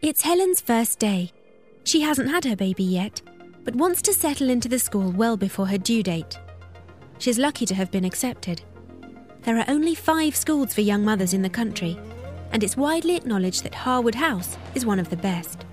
It's Helen's first day. She hasn't had her baby yet, but wants to settle into the school well before her due date. She's lucky to have been accepted. There are only 5 schools for young mothers in the country, and it's widely acknowledged that Harwood House is one of the best.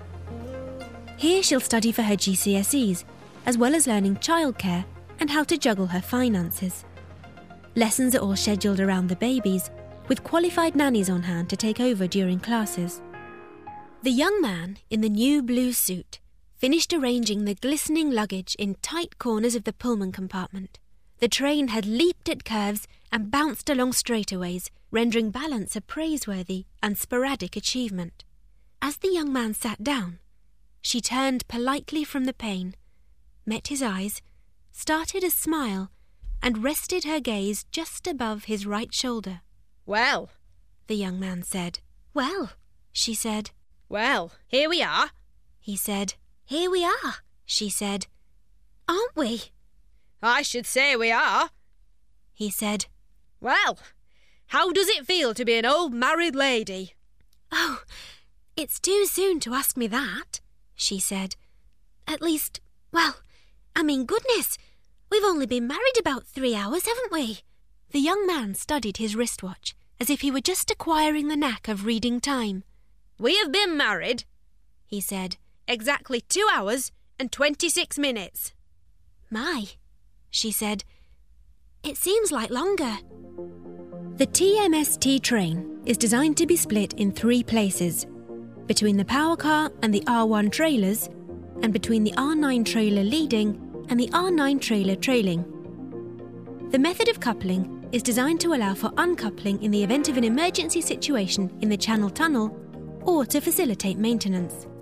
Here she'll study for her GCSEs, as well as learning childcare and how to juggle her finances. Lessons are all scheduled around the babies, with qualified nannies on hand to take over during classes. The young man in the new blue suit finished arranging the glistening luggage in tight corners of the Pullman compartment. The train had leaped at curves and bounced along straightaways, rendering balance a praiseworthy and sporadic achievement. As the young man sat down, she turned politely from the pane, met his eyes, started a smile, and rested her gaze just above his right shoulder. "Well," the young man said. "Well," she said. "Well, here we are," he said. "Here we are," she said. "Aren't we?" "I should say we are," he said. "Well, how does it feel to be an old married lady?" "Oh, it's too soon to ask me that," she said. "At least, well, I mean, goodness, we've only been married about 3 hours, haven't we?" The young man studied his wristwatch as if he were just acquiring the knack of reading time. "We have been married," he said, "exactly 2 hours and 26 minutes. "My," she said, "it seems like longer." The TMST train is designed to be split in 3 places, between the power car and the R1 trailers, and between the R9 trailer leading and the R9 trailer trailing. The method of coupling is designed to allow for uncoupling in the event of an emergency situation in the Channel Tunnel or to facilitate maintenance.